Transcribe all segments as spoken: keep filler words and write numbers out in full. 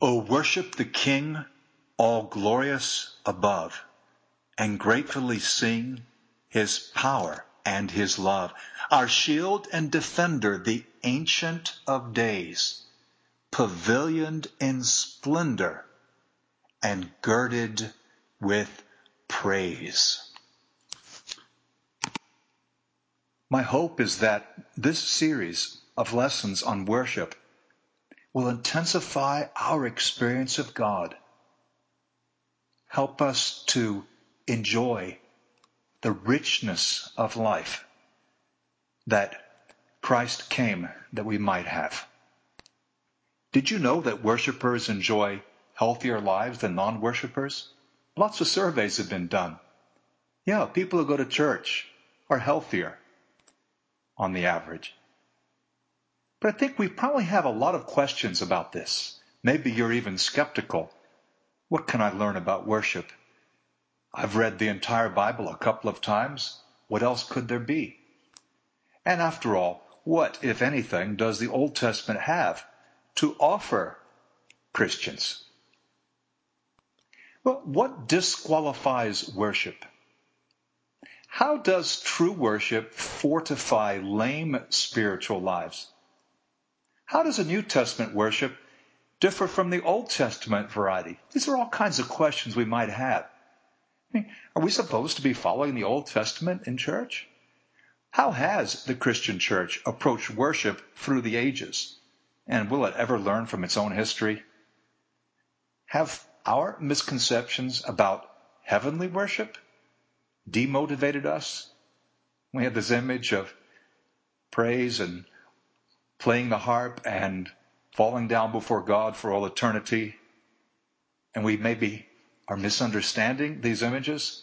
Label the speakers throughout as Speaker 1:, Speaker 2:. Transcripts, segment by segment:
Speaker 1: O worship the King, all glorious above, and gratefully sing his power and his love. Our shield and defender, the Ancient of Days, pavilioned in splendor and girded with praise. My hope is that this series of lessons on worship will intensify our experience of God. Help us to enjoy the richness of life that Christ came that we might have. Did you know that worshipers enjoy healthier lives than non-worshipers? Lots of surveys have been done. Yeah, people who go to church are healthier on the average. But I think we probably have a lot of questions about this. Maybe you're even skeptical. What can I learn about worship? I've read the entire Bible a couple of times. What else could there be? And after all, what, if anything, does the Old Testament have to offer Christians? Well, what disqualifies worship? How does true worship fortify lame spiritual lives? How does a New Testament worship differ from the Old Testament variety? These are all kinds of questions we might have. I mean, are we supposed to be following the Old Testament in church? How has the Christian church approached worship through the ages? And will it ever learn from its own history? Have our misconceptions about heavenly worship demotivated us? We have this image of praise and playing the harp and falling down before God for all eternity. And we maybe are misunderstanding these images.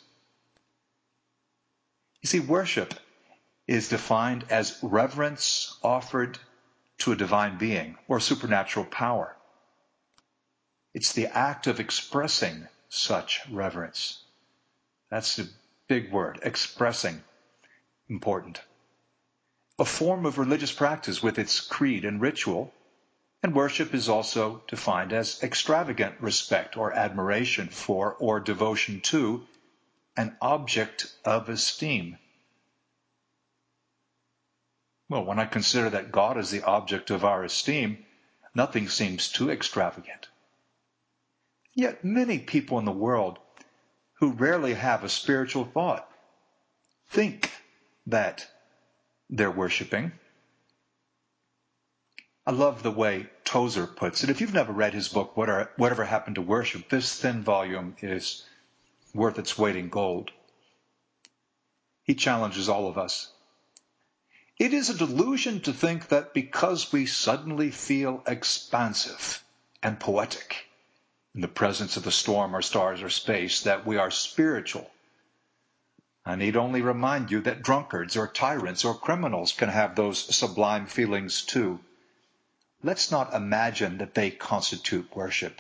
Speaker 1: You see, worship is defined as reverence offered to a divine being or supernatural power. It's the act of expressing such reverence. That's the big word, expressing. Important. A form of religious practice with its creed and ritual, and worship is also defined as extravagant respect or admiration for or devotion to an object of esteem. Well, when I consider that God is the object of our esteem, nothing seems too extravagant. Yet many people in the world who rarely have a spiritual thought think that they're worshiping. I love the way Tozer puts it. If you've never read his book, What Are, Whatever Happened to Worship, this thin volume is worth its weight in gold. He challenges all of us. It is a delusion to think that because we suddenly feel expansive and poetic in the presence of the storm or stars or space, that we are spiritual. I need only remind you that drunkards or tyrants or criminals can have those sublime feelings too. Let's not imagine that they constitute worship.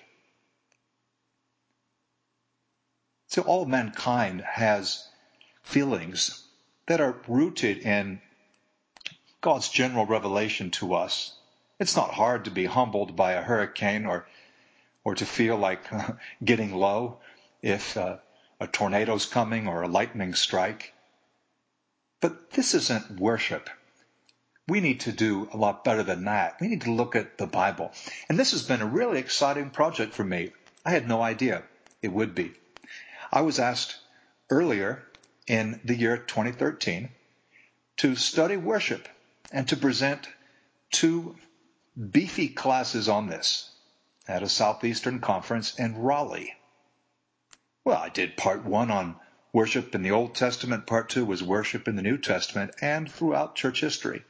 Speaker 1: So all mankind has feelings that are rooted in God's general revelation to us. It's not hard to be humbled by a hurricane or or to feel like uh, getting low if uh, a tornado's coming or a lightning strike. But this isn't worship. We need to do a lot better than that. We need to look at the Bible. And this has been a really exciting project for me. I had no idea it would be. I was asked earlier in the year twenty thirteen to study worship and to present two beefy classes on this at a Southeastern conference in Raleigh. Well, I did part one on worship in the Old Testament. Part two was worship in the New Testament and throughout church history.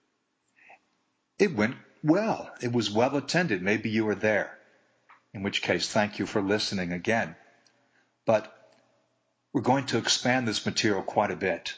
Speaker 1: It went well. It was well attended. Maybe you were there. In which case, thank you for listening again. But we're going to expand this material quite a bit.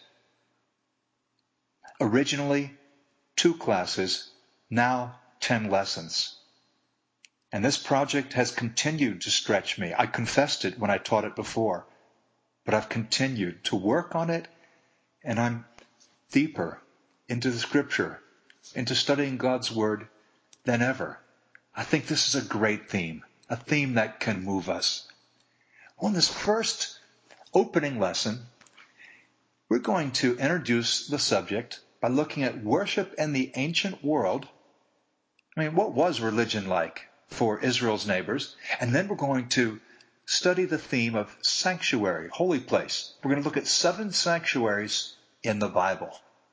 Speaker 1: Originally, two classes, now ten lessons. And this project has continued to stretch me. I confessed it when I taught it before, but I've continued to work on it, and I'm deeper into the Scripture, into studying God's Word than ever. I think this is a great theme. a theme that can move us. Well, in this first opening lesson, we're going to introduce the subject by looking at worship in the ancient world. I mean, what was religion like for Israel's neighbors? And then we're going to study the theme of sanctuary, holy place. We're going to look at seven sanctuaries in the Bible.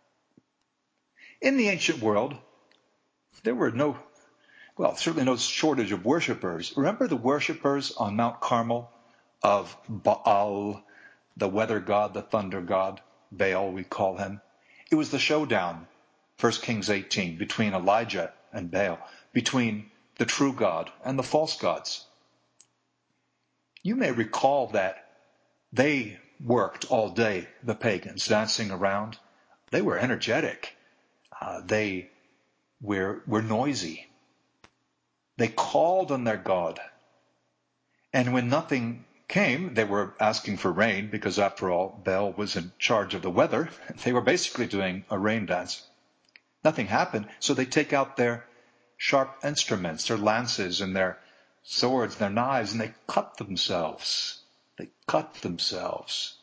Speaker 1: In the ancient world, there were no, well, certainly no shortage of worshipers. Remember the worshipers on Mount Carmel of Baal, the weather god, the thunder god, Baal we call him. It was the showdown, First Kings eighteen, between Elijah and Baal, between the true God and the false gods. You may recall that they worked all day, the pagans, dancing around. They were energetic. Uh, they were, were noisy. They called on their God. And when nothing came, they were asking for rain because, after all, Baal was in charge of the weather. They were basically doing a rain dance. Nothing happened, so they take out their sharp instruments, their lances and their swords, their knives, and they cut themselves. They cut themselves.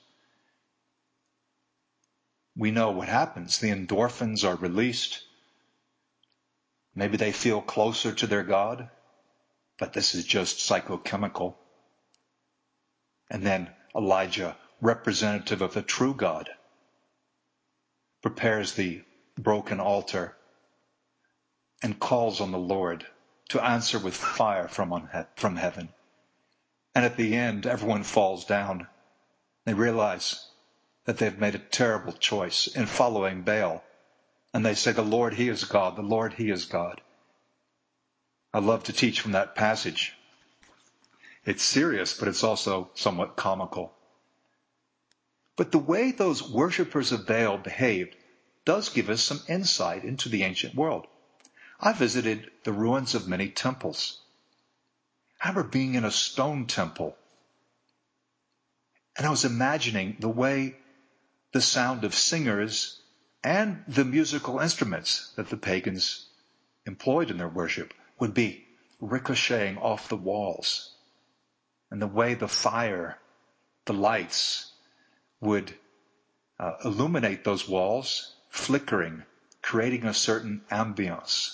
Speaker 1: We know what happens. The endorphins are released. Maybe they feel closer to their God, but this is just psychochemical. And then Elijah, representative of the true God, prepares the broken altar and calls on the Lord to answer with fire from, on he- from heaven. And at the end, everyone falls down. They realize that they've made a terrible choice in following Baal. And they say, the Lord, He is God. The Lord, He is God. I love to teach from that passage. It's serious, but it's also somewhat comical. But the way those worshippers of Baal behaved does give us some insight into the ancient world. I visited the ruins of many temples. I remember being in a stone temple, and I was imagining the way the sound of singers and the musical instruments that the pagans employed in their worship would be ricocheting off the walls, and the way the fire, the lights, would uh, illuminate those walls, flickering, creating a certain ambience.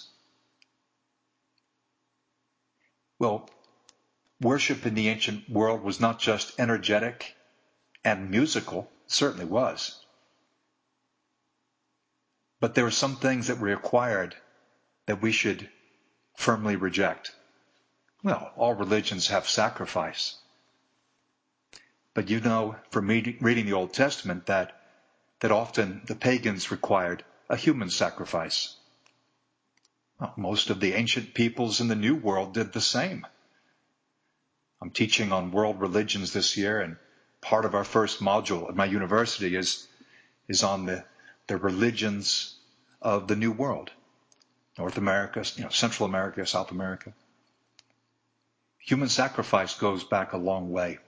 Speaker 1: Well, worship in the ancient world was not just energetic and musical. It certainly was. But there were some things that were required that we should firmly reject. Well, all religions have sacrifice. But you know from reading the Old Testament that, that often the pagans required a human sacrifice. Well, most of the ancient peoples in the New World did the same. I'm teaching on world religions this year, and part of our first module at my university is, is on the, the religions of the New World. North America, you know, Central America, South America. Human sacrifice goes back a long way.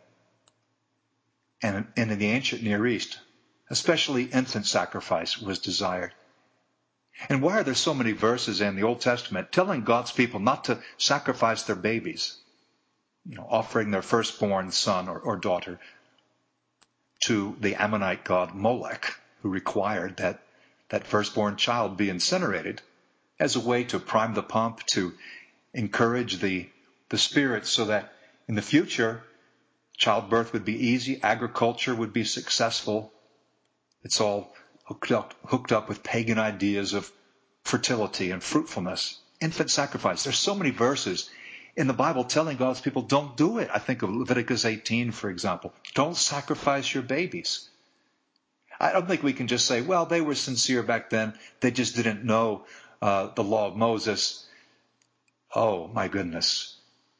Speaker 1: And in the ancient Near East, especially infant sacrifice was desired. And why are there so many verses in the Old Testament telling God's people not to sacrifice their babies? You know, offering their firstborn son or, or daughter to the Ammonite god Molech, who required that that firstborn child be incinerated as a way to prime the pump, to encourage the, the spirits so that in the future, childbirth would be easy, agriculture would be successful. It's all hooked up, hooked up with pagan ideas of fertility and fruitfulness. Infant sacrifice. There's so many verses in the Bible telling God's people, don't do it. I think of Leviticus eighteen, for example. Don't sacrifice your babies. I don't think we can just say, well, they were sincere back then. They just didn't know uh, the law of Moses. Oh, my goodness.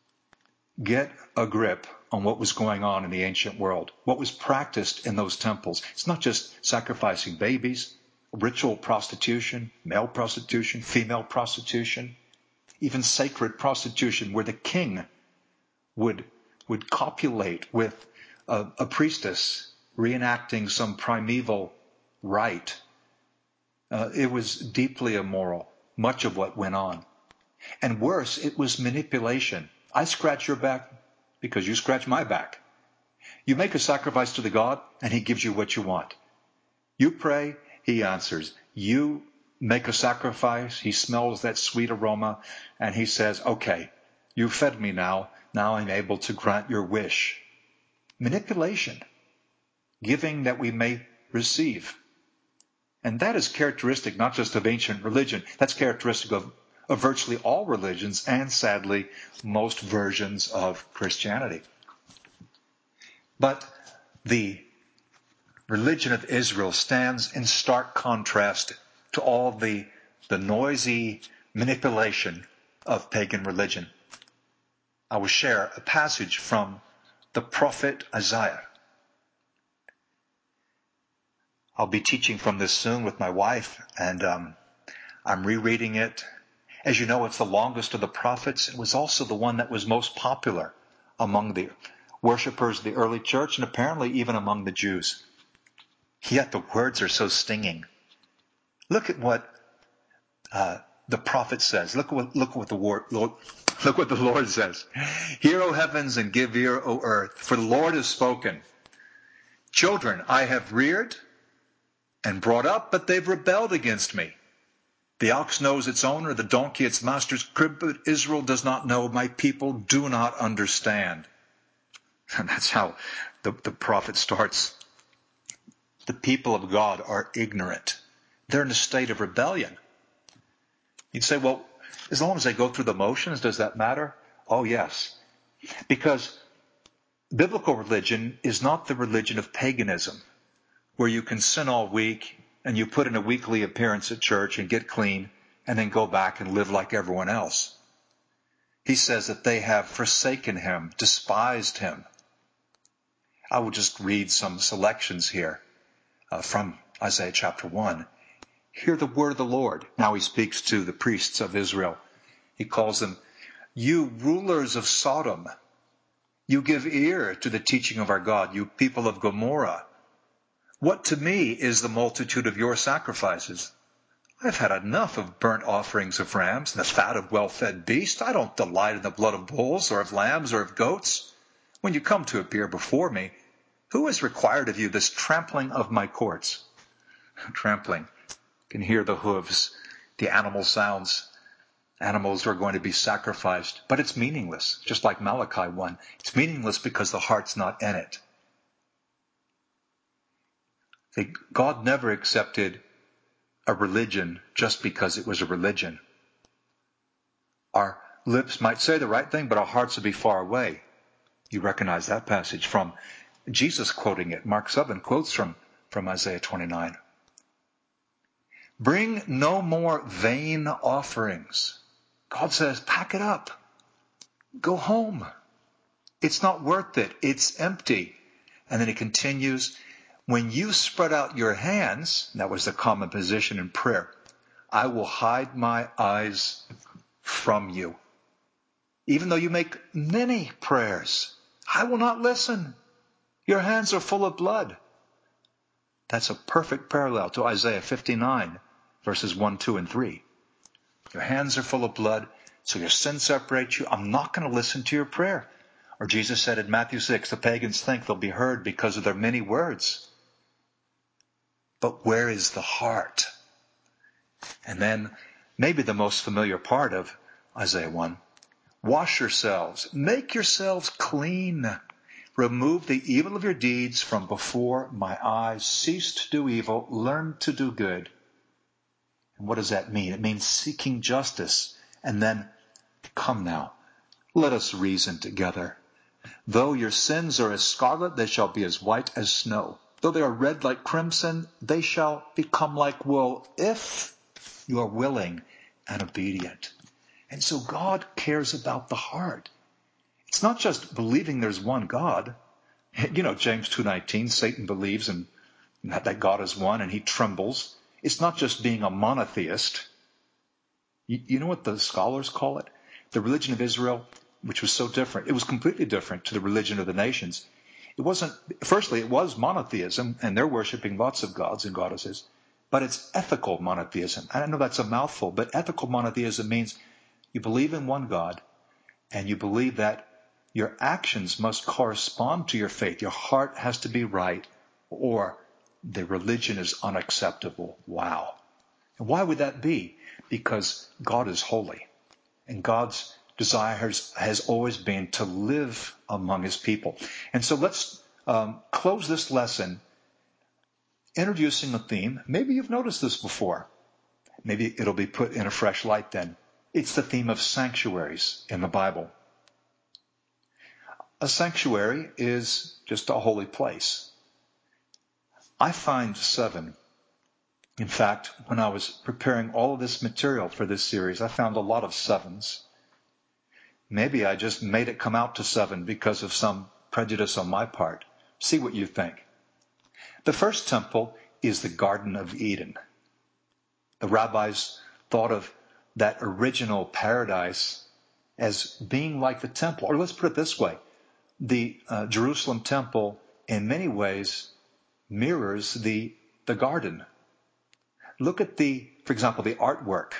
Speaker 1: Get a grip on what was going on in the ancient world, what was practiced in those temples. It's not just sacrificing babies, ritual prostitution, male prostitution, female prostitution, even sacred prostitution where the king would, would copulate with a, a priestess reenacting some primeval rite. Uh, it was deeply immoral, much of what went on. And worse, it was manipulation. I scratch your back because you scratch my back. You make a sacrifice to the God, and he gives you what you want. You pray, he answers. You make a sacrifice, he smells that sweet aroma, and he says, okay, you fed me now. Now I'm able to grant your wish. Manipulation. Giving that we may receive. And that is characteristic not just of ancient religion. That's characteristic of, of virtually all religions and, sadly, most versions of Christianity. But the religion of Israel stands in stark contrast to all the, the noisy manipulation of pagan religion. I will share a passage from the prophet Isaiah. I'll be teaching from this soon with my wife, and um, I'm rereading it. As you know, it's the longest of the prophets. It was also the one that was most popular among the worshippers of the early church, and apparently even among the Jews. Yet the words are so stinging. Look at what uh, the prophet says. Look what look what the Lord, look what the Lord says. Hear, O heavens, and give ear, O earth, for the Lord has spoken. Children I have reared and brought up, but they've rebelled against me. The ox knows its owner, the donkey its master's crib, but Israel does not know. My people do not understand. And that's how the, the prophet starts. The people of God are ignorant. They're in a state of rebellion. You'd say, well, as long as they go through the motions, does that matter? Oh, yes. Because biblical religion is not the religion of paganism, where you can sin all week and you put in a weekly appearance at church and get clean and then go back and live like everyone else. He says that they have forsaken him, despised him. I will just read some selections here uh, from Isaiah chapter one. Hear the word of the Lord. Now he speaks to the priests of Israel. He calls them, you rulers of Sodom, you give ear to the teaching of our God, you people of Gomorrah. What to me is the multitude of your sacrifices? I've had enough of burnt offerings of rams and the fat of well-fed beasts. I don't delight in the blood of bulls or of lambs or of goats. When you come to appear before me, who has required of you this trampling of my courts? Trampling. You can hear the hooves, the animal sounds. Animals are going to be sacrificed, but it's meaningless, just like Malachi one. It's meaningless because the heart's not in it. God never accepted a religion just because it was a religion. Our lips might say the right thing, but our hearts would be far away. You recognize that passage from Jesus quoting it. Mark seven quotes from, from Isaiah twenty-nine. Bring no more vain offerings. God says, pack it up. Go home. It's not worth it. It's empty. And then he continues, when you spread out your hands, that was the common position in prayer, I will hide my eyes from you. Even though you make many prayers, I will not listen. Your hands are full of blood. That's a perfect parallel to Isaiah fifty-nine, verses one, two, and three. Your hands are full of blood, so your sin separates you. I'm not going to listen to your prayer. Or Jesus said in Matthew six, the pagans think they'll be heard because of their many words. But where is the heart? And then maybe the most familiar part of Isaiah one. Wash yourselves. Make yourselves clean. Remove the evil of your deeds from before my eyes. Cease to do evil. Learn to do good. And what does that mean? It means seeking justice. And then, come now, let us reason together. Though your sins are as scarlet, they shall be as white as snow. Though they are red like crimson, they shall become like wool, if you are willing and obedient. And so God cares about the heart. It's not just believing there's one God. You know, James two nineteen, Satan believes in that God is one and he trembles. It's not just being a monotheist. You, you know what the scholars call it? The religion of Israel, which was so different. It was completely different to the religion of the nations. It wasn't, firstly, it was monotheism, and they're worshiping lots of gods and goddesses, but it's ethical monotheism. I know that's a mouthful, but ethical monotheism means you believe in one God, and you believe that your actions must correspond to your faith, your heart has to be right, or the religion is unacceptable. Wow. And why would that be? Because God is holy, and God's desire has, has always been to live among his people. And so let's um, close this lesson introducing a theme. Maybe you've noticed this before. Maybe it'll be put in a fresh light then. It's the theme of sanctuaries in the Bible. A sanctuary is just a holy place. I find seven. In fact, when I was preparing all of this material for this series, I found a lot of sevens. Maybe I just made it come out to seven because of some prejudice on my part. See what you think. The first temple is the Garden of Eden. The rabbis thought of that original paradise as being like the temple. Or let's put it this way. The uh, Jerusalem temple, in many ways, mirrors the, the garden. Look at the, for example, the artwork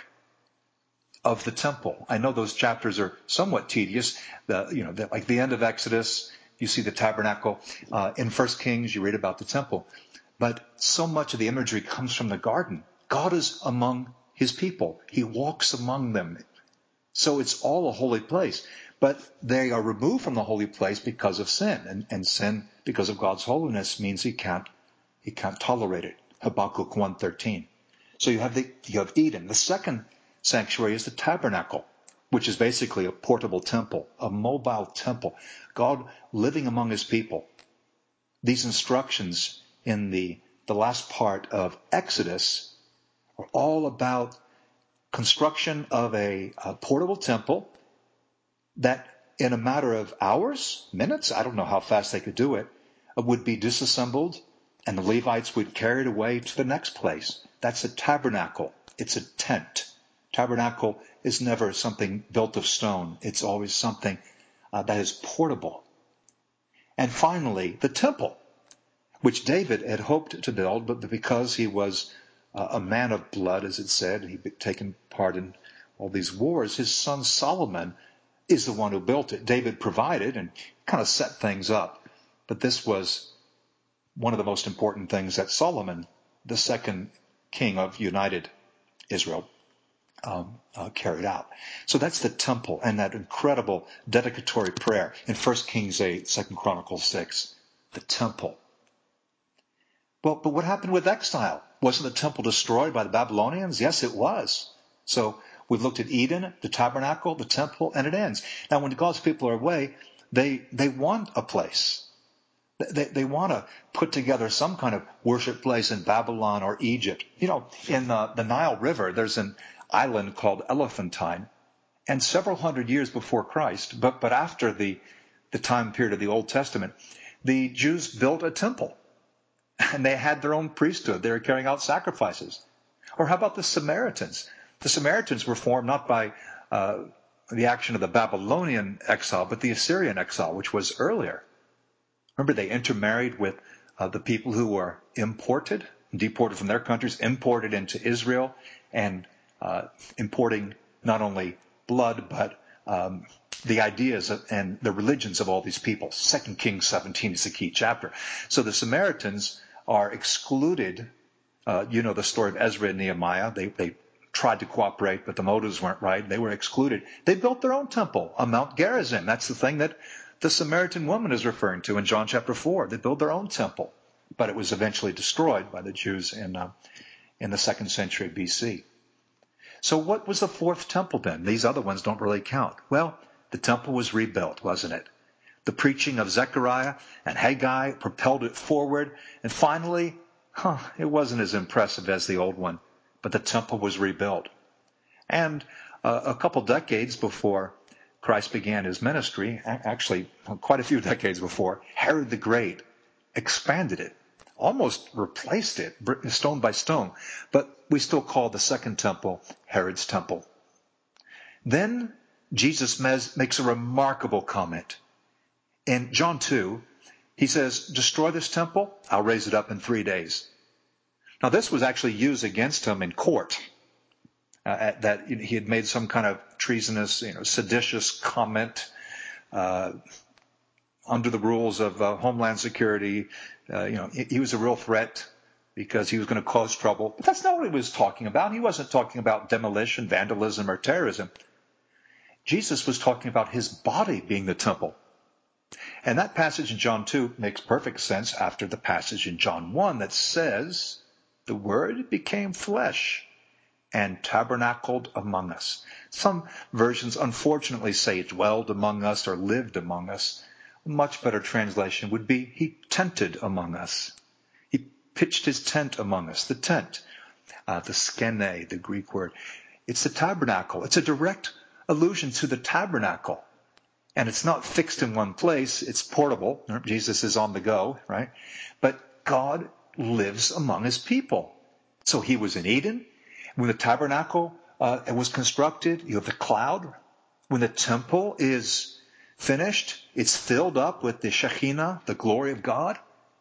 Speaker 1: of the temple. I know those chapters are somewhat tedious. The, you know, the, like the end of Exodus, you see the tabernacle. Uh, in First Kings, you read about the temple. But so much of the imagery comes from the garden. God is among his people. He walks among them. So it's all a holy place. But they are removed from the holy place because of sin. And, and sin, because of God's holiness, means he can't, he can't tolerate it. Habakkuk one thirteen. So you have the, you have Eden. The second sanctuary is the tabernacle, which is basically a portable temple, a mobile temple. God living among his people. These instructions in the, the last part of Exodus are all about construction of a, a portable temple that in a matter of hours, minutes, I don't know how fast they could do it, would be disassembled and the Levites would carry it away to the next place. That's a tabernacle. It's a tent. Tabernacle is never something built of stone. It's always something uh, that is portable. And finally, the temple, which David had hoped to build, but because he was uh, a man of blood, as it said, he'd taken part in all these wars, his son Solomon is the one who built it. David provided and kind of set things up. But this was one of the most important things that Solomon, the second king of united Israel, um, uh, carried out. So that's the temple and that incredible dedicatory prayer in First Kings eight, Second Chronicles six. The temple. Well, but what happened with exile? Wasn't the temple destroyed by the Babylonians? Yes, it was. So we've looked at Eden, the tabernacle, the temple, and it ends. Now, when God's people are away, they they want a place. They, they want to put together some kind of worship place in Babylon or Egypt. You know, in the, the Nile River, there's an island called Elephantine. And several hundred years before Christ, but, but after the, the time period of the Old Testament, the Jews built a temple. And they had their own priesthood. They were carrying out sacrifices. Or how about the Samaritans? The Samaritans were formed not by uh, the action of the Babylonian exile, but the Assyrian exile, which was earlier. Remember, they intermarried with uh, the people who were imported, deported from their countries, imported into Israel, and uh, importing not only blood, but um, the ideas of, and the religions of all these people. Second Kings seventeen is the key chapter. So the Samaritans are excluded. Uh, you know the story of Ezra and Nehemiah. They, they tried to cooperate, but the motives weren't right. They were excluded. They built their own temple on Mount Gerizim. That's the thing that the Samaritan woman is referring to in John chapter four. They built their own temple, but it was eventually destroyed by the Jews in, uh, in the second century B C. So what was the fourth temple then? These other ones don't really count. Well, the temple was rebuilt, wasn't it? The preaching of Zechariah and Haggai propelled it forward. And finally, huh, it wasn't as impressive as the old one, but the temple was rebuilt. And uh, a couple decades before Christ began his ministry, actually quite a few decades before, Herod the Great expanded it, almost replaced it stone by stone. But we still call the second temple Herod's temple. Then Jesus makes a remarkable comment. In John two, he says, destroy this temple, I'll raise it up in three days. Now this was actually used against him in court. uh, that he had made some kind of treasonous, you know, seditious comment uh, under the rules of uh, Homeland Security. Uh, you know, he, he was a real threat because he was going to cause trouble. But that's not what he was talking about. He wasn't talking about demolition, vandalism, or terrorism. Jesus was talking about his body being the temple. And that passage in John two makes perfect sense after the passage in John one that says, the Word became flesh and tabernacled among us. Some versions unfortunately say dwelled among us or lived among us. A much better translation would be he tented among us. He pitched his tent among us. The tent, uh, the skene, the Greek word. It's the tabernacle. It's a direct allusion to the tabernacle. And it's not fixed in one place. It's portable. Jesus is on the go, right? But God lives among his people. So he was in Eden. When the tabernacle uh, was constructed, you have the cloud. When the temple is finished, it's filled up with the Shekinah, the glory of God.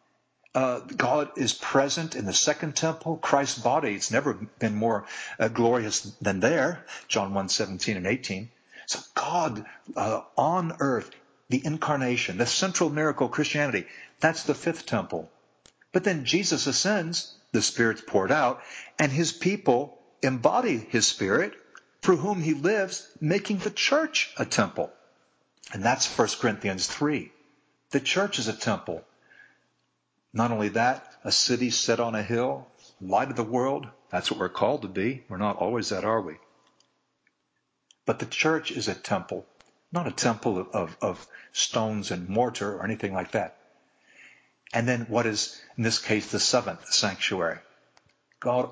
Speaker 1: Uh, God is present in the second temple, Christ's body. It's never been more uh, glorious than there, John one, seventeen and eighteen. So God uh, on earth, the incarnation, the central miracle of Christianity, that's the fifth temple. But then Jesus ascends, the Spirit's poured out, and his people embody his Spirit, through whom he lives, making the church a temple. And that's First Corinthians three. The church is a temple. Not only that, a city set on a hill, light of the world. That's what we're called to be. We're not always that, are we? But the church is a temple, not a temple of, of, of stones and mortar or anything like that. And then what is, in this case, the seventh sanctuary? God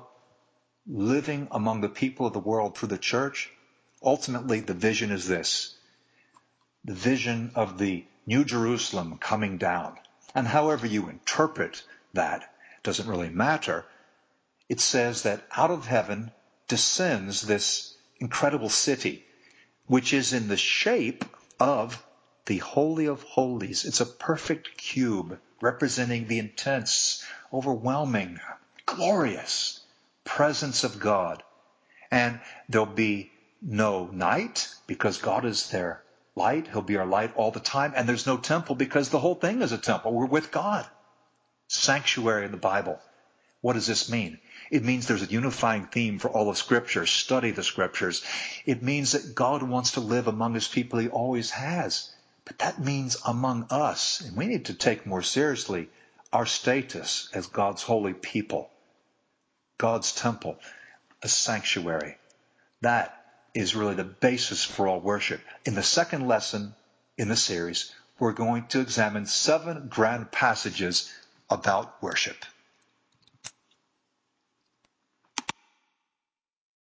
Speaker 1: living among the people of the world through the church. Ultimately, the vision is this. The vision of the New Jerusalem coming down. And however you interpret that, doesn't really matter. It says that out of heaven descends this incredible city, which is in the shape of the Holy of Holies. It's a perfect cube representing the intense, overwhelming, glorious presence of God. And there'll be no night because God is their light. He'll be our light all the time. And there's no temple because the whole thing is a temple. We're with God. Sanctuary in the Bible. What does this mean? It means there's a unifying theme for all of Scripture. Study the Scriptures. It means that God wants to live among his people. He always has. But that means among us. And we need to take more seriously our status as God's holy people. God's temple. A sanctuary. That is really the basis for all worship. In the second lesson in the series, we're going to examine seven grand passages about worship.